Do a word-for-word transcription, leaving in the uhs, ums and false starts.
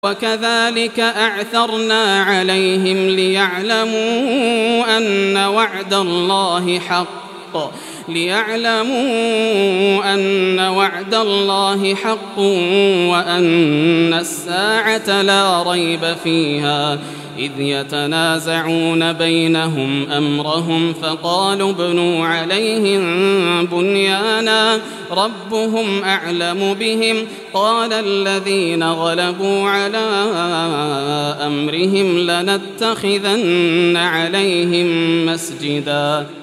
وكذلك أعثرنا عليهم ليعلموا أن وعد الله حق ليعلموا أن وعد الله حق وأن الساعة لا ريب فيها إذ يتنازعون بينهم أمرهم فقالوا ابنوا عليهم بنيانا ربهم أعلم بهم قال الذين غلبوا على أمرهم لنتخذن عليهم مسجدا